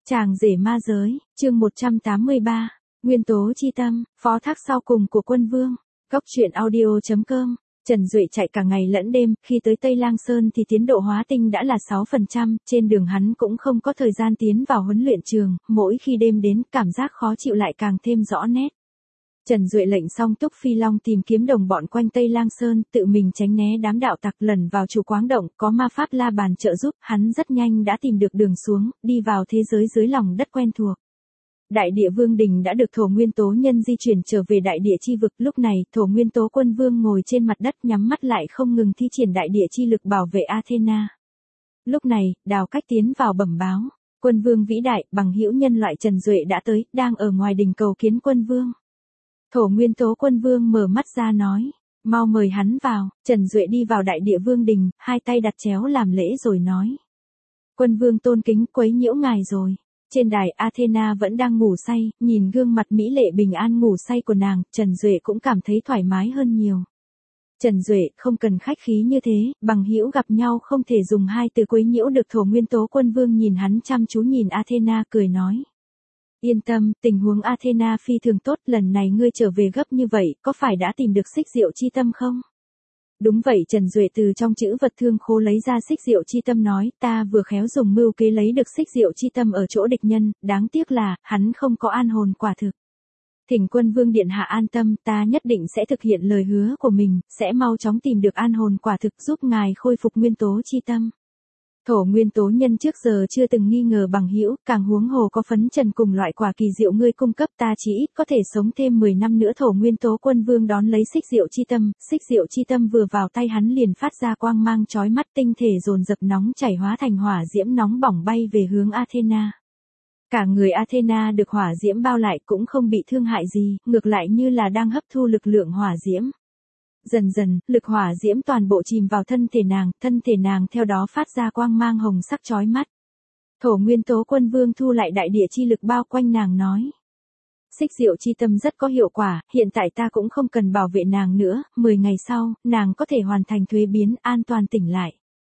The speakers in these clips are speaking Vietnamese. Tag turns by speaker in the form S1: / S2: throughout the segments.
S1: Chàng rể ma giới, chương 183, Nguyên tố chi tâm, phó thác sau cùng của quân vương. Góc truyện audio.com. Trần Duệ chạy cả ngày lẫn đêm, khi tới Tây Lang Sơn thì tiến độ hóa tinh đã là 6%, trên đường hắn cũng không có thời gian tiến vào huấn luyện trường, mỗi khi đêm đến, cảm giác khó chịu lại càng thêm rõ nét. Trần Duệ lệnh xong Túc Phi Long tìm kiếm đồng bọn quanh Tây Lang Sơn, tự mình tránh né đám đạo tặc lẩn vào chủ quáng động, có ma pháp la bàn trợ giúp, hắn rất nhanh đã tìm được đường xuống, đi vào thế giới dưới lòng đất quen thuộc. Đại địa vương đình đã được thổ nguyên tố nhân di chuyển trở về đại địa chi vực, lúc này, thổ nguyên tố quân vương ngồi trên mặt đất nhắm mắt lại không ngừng thi triển đại địa chi lực bảo vệ Athena. Lúc này, Đào Cách tiến vào bẩm báo, quân vương vĩ đại, bằng hữu nhân loại Trần Duệ đã tới, đang ở ngoài đình cầu kiến quân vương. Thổ nguyên tố quân vương mở mắt ra nói, mau mời hắn vào. Trần Duệ đi vào đại địa vương đình, hai tay đặt chéo làm lễ rồi nói. Quân vương tôn kính, quấy nhiễu ngài rồi. Trên đài Athena vẫn đang ngủ say, nhìn gương mặt mỹ lệ bình an ngủ say của nàng, Trần Duệ cũng cảm thấy thoải mái hơn nhiều. Trần Duệ, không cần khách khí như thế, bằng hữu gặp nhau không thể dùng hai từ quấy nhiễu được. Thổ nguyên tố quân vương nhìn hắn chăm chú nhìn Athena cười nói. Yên tâm, tình huống Athena phi thường tốt, lần này ngươi trở về gấp như vậy, có phải đã tìm được xích diệu chi tâm không? Đúng vậy. Trần Duệ từ trong chữ vật thương khố lấy ra xích diệu chi tâm nói, ta vừa khéo dùng mưu kế lấy được xích diệu chi tâm ở chỗ địch nhân, đáng tiếc là, hắn không có an hồn quả thực. Thỉnh quân vương điện hạ an tâm, ta nhất định sẽ thực hiện lời hứa của mình, sẽ mau chóng tìm được an hồn quả thực giúp ngài khôi phục nguyên tố chi tâm. Thổ nguyên tố nhân trước giờ chưa từng nghi ngờ bằng hữu, càng huống hồ có phấn trần cùng loại quả kỳ diệu ngươi cung cấp, ta chỉ ít có thể sống thêm 10 năm nữa. Thổ nguyên tố quân vương đón lấy xích diệu chi tâm vừa vào tay hắn liền phát ra quang mang chói mắt, tinh thể dồn dập nóng chảy hóa thành hỏa diễm nóng bỏng bay về hướng Athena. Cả người Athena được hỏa diễm bao lại cũng không bị thương hại gì, ngược lại như là đang hấp thu lực lượng hỏa diễm. Dần dần, lực hỏa diễm toàn bộ chìm vào thân thể nàng theo đó phát ra quang mang hồng sắc chói mắt. Thổ nguyên tố quân vương thu lại đại địa chi lực bao quanh nàng nói. Xích diệu chi tâm rất có hiệu quả, hiện tại ta cũng không cần bảo vệ nàng nữa, 10 ngày sau, nàng có thể hoàn thành thuế biến, an toàn tỉnh lại.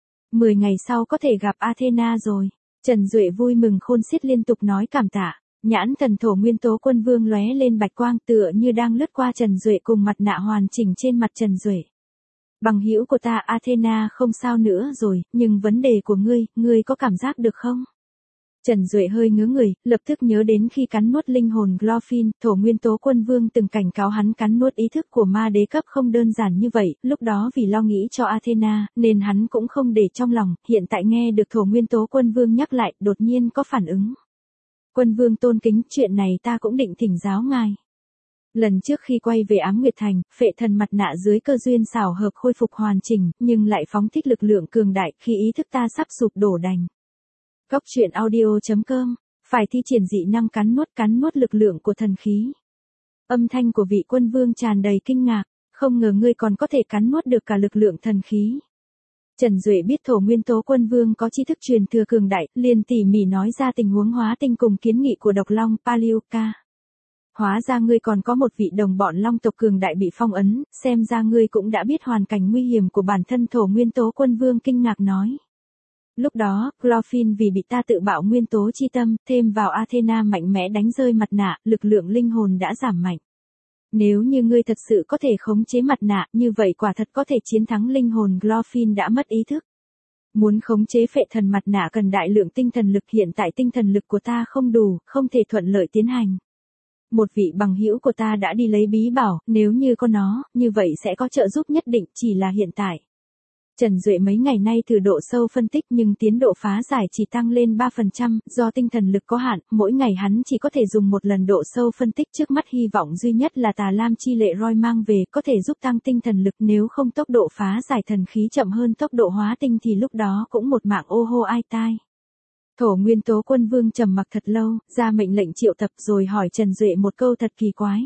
S1: 10 ngày sau có thể gặp Athena rồi. Trần Duệ vui mừng khôn xiết liên tục nói cảm tạ. Nhãn thần thổ nguyên tố quân vương lóe lên bạch quang tựa như đang lướt qua Trần Duệ cùng mặt nạ hoàn chỉnh trên mặt Trần Duệ. Bằng hữu của ta Athena không sao nữa rồi, nhưng vấn đề của ngươi có cảm giác được không? Trần Duệ hơi ngớ người, lập tức nhớ đến khi cắn nuốt linh hồn Glorfin, thổ nguyên tố quân vương từng cảnh cáo hắn cắn nuốt ý thức của ma đế cấp không đơn giản như vậy, lúc đó vì lo nghĩ cho Athena, nên hắn cũng không để trong lòng, hiện tại nghe được thổ nguyên tố quân vương nhắc lại, đột nhiên có phản ứng. Quân vương tôn kính, chuyện này ta cũng định thỉnh giáo ngài. Lần trước khi quay về Ám Nguyệt Thành, phệ thần mặt nạ dưới cơ duyên xảo hợp khôi phục hoàn chỉnh, nhưng lại phóng thích lực lượng cường đại khi ý thức ta sắp sụp đổ đành. Góc truyện audio.com, phải thi triển dị năng cắn nuốt lực lượng của thần khí. Âm thanh của vị quân vương tràn đầy kinh ngạc, không ngờ ngươi còn có thể cắn nuốt được cả lực lượng thần khí. Trần Duệ biết thổ nguyên tố quân vương có tri thức truyền thừa cường đại, liền tỉ mỉ nói ra tình huống hóa tinh cùng kiến nghị của độc long Paliuka. Hóa ra ngươi còn có một vị đồng bọn long tộc cường đại bị phong ấn, xem ra ngươi cũng đã biết hoàn cảnh nguy hiểm của bản thân. Thổ nguyên tố quân vương kinh ngạc nói. Lúc đó, Glorfin vì bị ta tự bạo nguyên tố chi tâm, thêm vào Athena mạnh mẽ đánh rơi mặt nạ, lực lượng linh hồn đã giảm mạnh. Nếu như ngươi thật sự có thể khống chế mặt nạ, như vậy quả thật có thể chiến thắng linh hồn Glorfin đã mất ý thức. Muốn khống chế phệ thần mặt nạ cần đại lượng tinh thần lực, hiện tại tinh thần lực của ta không đủ, không thể thuận lợi tiến hành. Một vị bằng hữu của ta đã đi lấy bí bảo, nếu như có nó, như vậy sẽ có trợ giúp nhất định, chỉ là hiện tại. Trần Duệ mấy ngày nay thử độ sâu phân tích nhưng tiến độ phá giải chỉ tăng lên 3%, do tinh thần lực có hạn, mỗi ngày hắn chỉ có thể dùng một lần độ sâu phân tích. Trước mắt hy vọng duy nhất là tà lam chi lệ Roy mang về có thể giúp tăng tinh thần lực, nếu không tốc độ phá giải thần khí chậm hơn tốc độ hóa tinh thì lúc đó cũng một mạng ô hô ai tai. Thổ nguyên tố quân vương trầm mặc thật lâu, ra mệnh lệnh triệu tập rồi hỏi Trần Duệ một câu thật kỳ quái.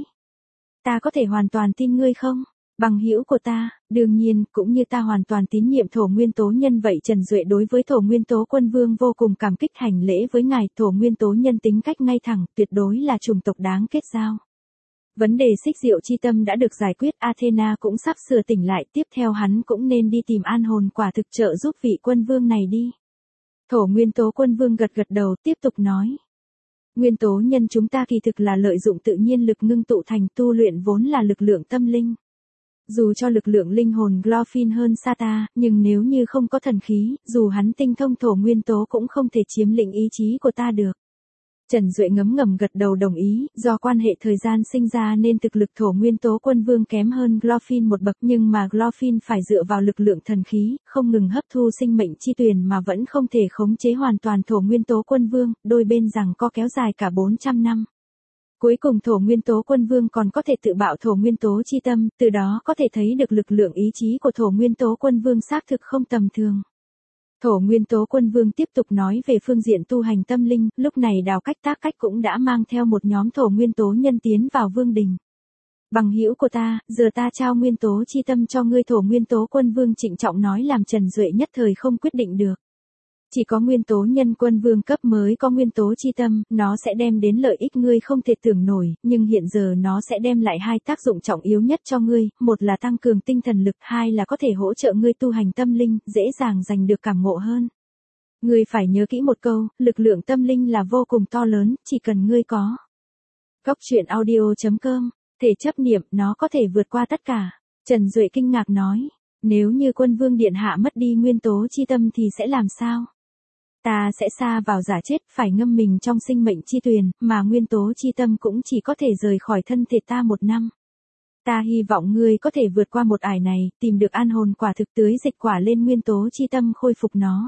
S1: Ta có thể hoàn toàn tin ngươi không? Bằng hữu của ta, đương nhiên, cũng như ta hoàn toàn tín nhiệm thổ nguyên tố nhân vậy. Trần Duệ đối với thổ nguyên tố quân vương vô cùng cảm kích, hành lễ với ngài. Thổ nguyên tố nhân tính cách ngay thẳng, tuyệt đối là chủng tộc đáng kết giao. Vấn đề xích diệu chi tâm đã được giải quyết, Athena cũng sắp sửa tỉnh lại, tiếp theo hắn cũng nên đi tìm an hồn quả thực trợ giúp vị quân vương này đi. Thổ nguyên tố quân vương gật gật đầu tiếp tục nói. Nguyên tố nhân chúng ta kỳ thực là lợi dụng tự nhiên lực ngưng tụ thành, tu luyện vốn là lực lượng tâm linh. Dù cho lực lượng linh hồn Glorfin hơn xa ta, nhưng nếu như không có thần khí, dù hắn tinh thông thổ nguyên tố cũng không thể chiếm lĩnh ý chí của ta được. Trần Duệ ngấm ngầm gật đầu đồng ý, do quan hệ thời gian sinh ra nên thực lực thổ nguyên tố quân vương kém hơn Glorfin một bậc, nhưng mà Glorfin phải dựa vào lực lượng thần khí, không ngừng hấp thu sinh mệnh chi tuyền mà vẫn không thể khống chế hoàn toàn thổ nguyên tố quân vương, đôi bên rằng co kéo dài cả 400 năm. Cuối cùng thổ nguyên tố quân vương còn có thể tự bạo thổ nguyên tố chi tâm, từ đó có thể thấy được lực lượng ý chí của thổ nguyên tố quân vương xác thực không tầm thường. Thổ nguyên tố quân vương tiếp tục nói về phương diện tu hành tâm linh, lúc này Đào Cách Tác Cách cũng đã mang theo một nhóm thổ nguyên tố nhân tiến vào vương đình. Bằng hữu của ta, giờ ta trao nguyên tố chi tâm cho ngươi. Thổ nguyên tố quân vương trịnh trọng nói, làm Trần Duệ nhất thời không quyết định được. Chỉ có nguyên tố nhân quân vương cấp mới có nguyên tố chi tâm, nó sẽ đem đến lợi ích ngươi không thể tưởng nổi, nhưng hiện giờ nó sẽ đem lại hai tác dụng trọng yếu nhất cho ngươi, một là tăng cường tinh thần lực, hai là có thể hỗ trợ ngươi tu hành tâm linh, dễ dàng giành được cảm ngộ hơn. Ngươi phải nhớ kỹ một câu, lực lượng tâm linh là vô cùng to lớn, chỉ cần ngươi có. Góc truyện audio.com, thể chấp niệm, nó có thể vượt qua tất cả. Trần Duệ kinh ngạc nói, nếu như quân vương điện hạ mất đi nguyên tố chi tâm thì sẽ làm sao? Ta sẽ sa vào giả chết, phải ngâm mình trong sinh mệnh chi tuyền, mà nguyên tố chi tâm cũng chỉ có thể rời khỏi thân thể ta 1 năm. Ta hy vọng ngươi có thể vượt qua một ải này, tìm được an hồn quả thực, tưới dịch quả lên nguyên tố chi tâm, khôi phục nó.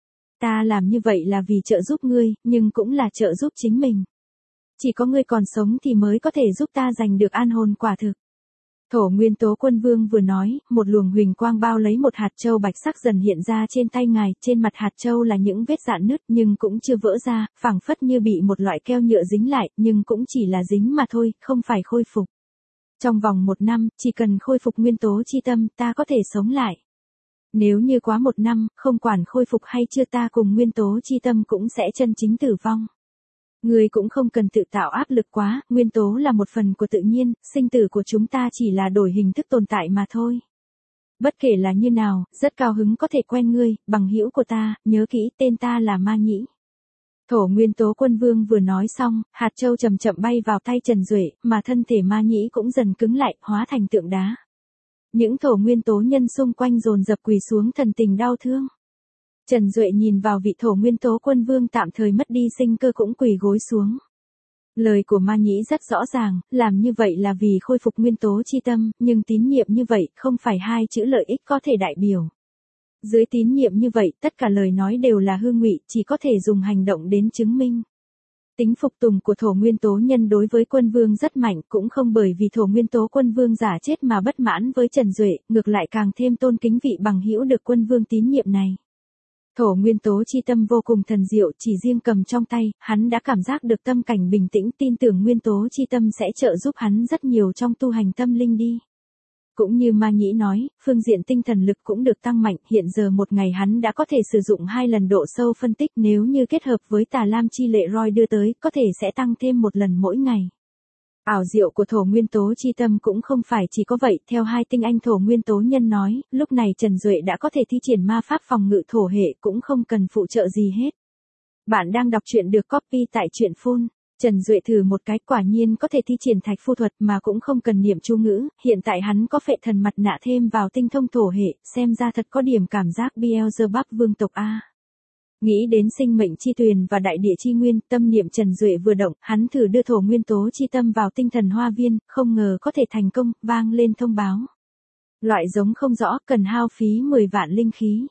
S1: Ta làm như vậy là vì trợ giúp ngươi, nhưng cũng là trợ giúp chính mình. Chỉ có ngươi còn sống thì mới có thể giúp ta giành được an hồn quả thực. Thổ nguyên tố quân vương vừa nói, một luồng huỳnh quang bao lấy một hạt châu bạch sắc dần hiện ra trên tay ngài, trên mặt hạt châu là những vết rạn nứt nhưng cũng chưa vỡ ra, phảng phất như bị một loại keo nhựa dính lại, nhưng cũng chỉ là dính mà thôi, không phải khôi phục. Trong vòng 1 năm, chỉ cần khôi phục nguyên tố chi tâm, ta có thể sống lại. Nếu như quá 1 năm, không quản khôi phục hay chưa, ta cùng nguyên tố chi tâm cũng sẽ chân chính tử vong. Ngươi cũng không cần tự tạo áp lực quá, nguyên tố là một phần của tự nhiên, sinh tử của chúng ta chỉ là đổi hình thức tồn tại mà thôi. Bất kể là như nào, rất cao hứng có thể quen ngươi, bằng hữu của ta, nhớ kỹ tên ta là Ma Nhĩ. Thổ nguyên tố quân vương vừa nói xong, hạt châu chậm chậm bay vào tay Trần Duệ, mà thân thể Ma Nhĩ cũng dần cứng lại, hóa thành tượng đá. Những thổ nguyên tố nhân xung quanh dồn dập quỳ xuống thần tình đau thương. Trần Duệ nhìn vào vị thổ nguyên tố quân vương tạm thời mất đi sinh cơ cũng quỳ gối xuống. Lời của Ma Nhĩ rất rõ ràng, làm như vậy là vì khôi phục nguyên tố chi tâm, nhưng tín nhiệm như vậy không phải hai chữ lợi ích có thể đại biểu. Dưới tín nhiệm như vậy, tất cả lời nói đều là hư ngụy, chỉ có thể dùng hành động đến chứng minh. Tính phục tùng của thổ nguyên tố nhân đối với quân vương rất mạnh, cũng không bởi vì thổ nguyên tố quân vương giả chết mà bất mãn với Trần Duệ, ngược lại càng thêm tôn kính vị bằng hữu được quân vương tín nhiệm này. Thổ nguyên tố chi tâm vô cùng thần diệu, chỉ riêng cầm trong tay, hắn đã cảm giác được tâm cảnh bình tĩnh, tin tưởng nguyên tố chi tâm sẽ trợ giúp hắn rất nhiều trong tu hành tâm linh đi. Cũng như Ma Nhĩ nói, phương diện tinh thần lực cũng được tăng mạnh, hiện giờ một ngày hắn đã có thể sử dụng 2 lần độ sâu phân tích, nếu như kết hợp với tà lam chi lệ roi đưa tới, có thể sẽ tăng thêm 1 lần mỗi ngày. Ảo diệu của thổ nguyên tố chi tâm cũng không phải chỉ có vậy, theo 2 tinh anh thổ nguyên tố nhân nói, lúc này Trần Duệ đã có thể thi triển ma pháp phòng ngự thổ hệ, cũng không cần phụ trợ gì hết. Bạn đang đọc truyện được copy tại truyện phun. Trần Duệ thử một cái, quả nhiên có thể thi triển thạch phu thuật mà cũng không cần niệm chú ngữ, hiện tại hắn có phệ thần mặt nạ thêm vào tinh thông thổ hệ, xem ra thật có điểm cảm giác Beelzebub vương tộc A. Nghĩ đến sinh mệnh chi tuyền và đại địa chi nguyên, tâm niệm Trần Duệ vừa động, hắn thử đưa thổ nguyên tố chi tâm vào tinh thần hoa viên, không ngờ có thể thành công, vang lên thông báo. Loại giống không rõ, cần hao phí 10 vạn linh khí.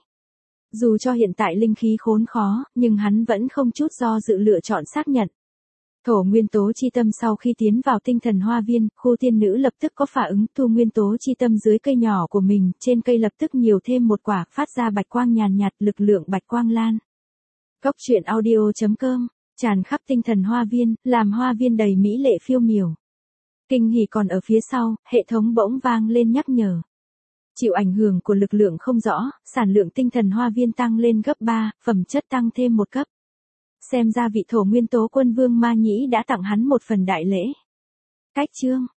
S1: Dù cho hiện tại linh khí khốn khó, nhưng hắn vẫn không chút do dự lựa chọn xác nhận. Thổ nguyên tố chi tâm sau khi tiến vào tinh thần hoa viên, khu tiên nữ lập tức có phản ứng, thu nguyên tố chi tâm dưới cây nhỏ của mình, trên cây lập tức nhiều thêm một quả, phát ra bạch quang nhàn nhạt, lực lượng bạch quang lan. Góc truyện audio.com, tràn khắp tinh thần hoa viên, làm hoa viên đầy mỹ lệ phiêu miểu. Kinh hỉ còn ở phía sau, hệ thống bỗng vang lên nhắc nhở. Chịu ảnh hưởng của lực lượng không rõ, sản lượng tinh thần hoa viên tăng lên gấp 3, phẩm chất tăng thêm 1 cấp. Xem ra vị thổ nguyên tố quân vương Ma Nhĩ đã tặng hắn một phần đại lễ. Cách chương